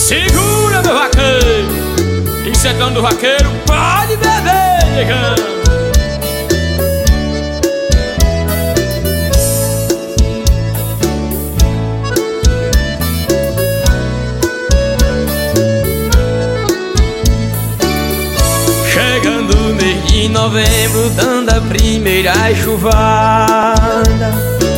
Segura, meu vaqueiro, isso é dono do vaqueiro, pode beber, negão. Chegando o mês de novembro, dando a primeira chuvada,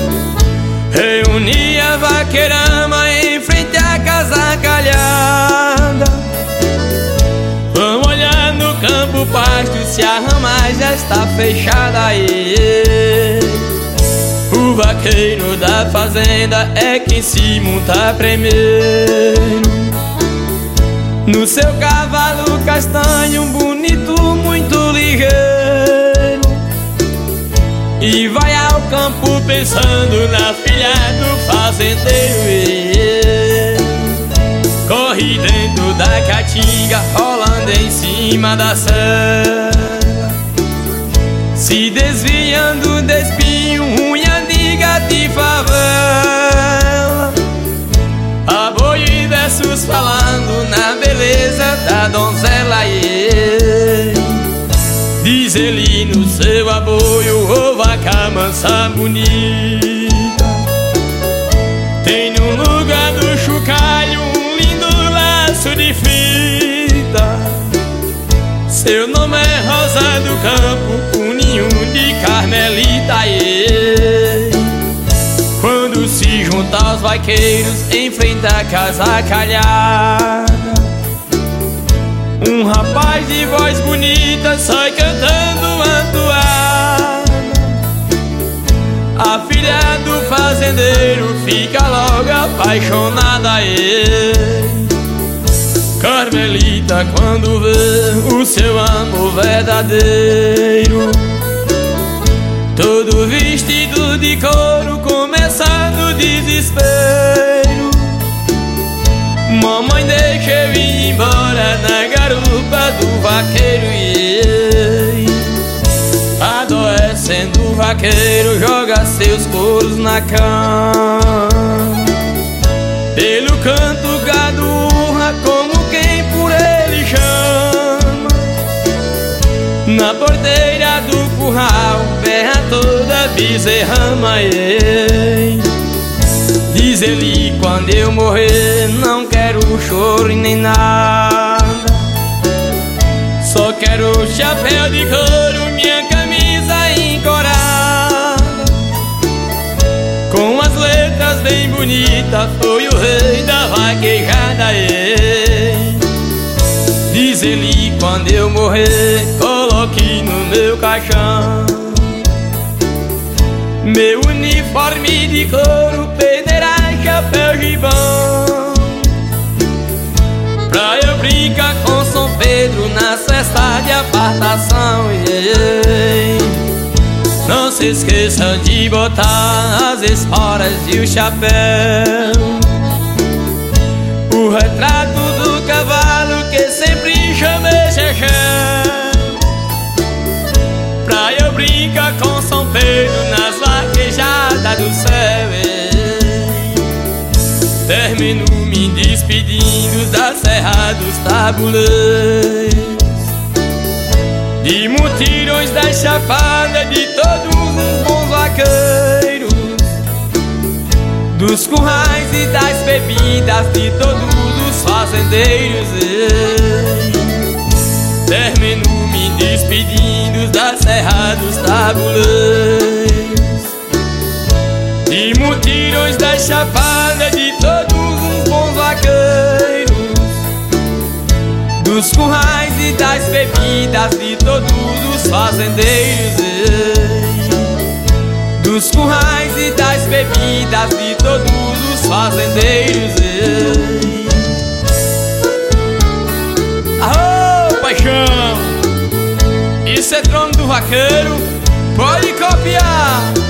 reuni a vaqueirama em frente à casa calhada. Vamos olhar no campo pasto se a rama já está fechada aí. O vaqueiro da fazenda é quem se monta primeiro no seu cavalo castanho, bonito, muito ligeiro, e vai ao campo pensando na filha do fazendeiro. Corre dentro da caatinga, rolando em cima da serra, se desviando de espinho, unha de gato e favela. A boi e versos falando na beleza da donzela, diz ele no seu aboio: ô vaca mansa bonita, tem no lugar do chocalho um lindo laço de fita. Seu nome é Rosa do Campo, um ninho de carmelita. Quando se juntam os vaqueiros em frente à casa calhada, um rapaz de voz bonita sai cantando uma toada. A filha do fazendeiro fica logo apaixonada. Carmelita, quando vê o seu amor verdadeiro, todo vestido de couro, começando o desespero. Mamãe, deixa eu ir embora na garupa do vaqueiro. Adoecendo o vaqueiro, joga seus couros na cama. Pelo canto gado urra como quem por ele chama. Na porteira do curral berra toda bezerrama. Diz ele: quando eu morrer não quero choro e nem nada, só quero chapéu de couro, minha camisa encorada, com as letras bem bonitas, foi o rei da vaquejada. Diz ele: quando eu morrer coloque no meu caixão meu uniforme de couro, peneira, chapéu, gibão, pra eu brincar com São Pedro na festa de apartação. Não se esqueçam de botar as esporas e o chapéu, o retrato do cavalo que sempre chamei Chechel, pra eu brincar com São Pedro nas vaquejadas do céu. Termino me despedindo da Serra dos Tabuleiros, de mutirões da chapada, de todos os bons vaqueiros, dos currais e das bebidas, de todos os fazendeiros. Termino me despedindo da Serra dos Tabuleiros, de mutirões da chapada, de todos os bons vaqueiros, dos currais e das bebidas, de todos os fazendeiros. Dos currais e das bebidas, de todos os fazendeiros. Aô, paixão! Isso é trono do vaqueiro, pode copiar!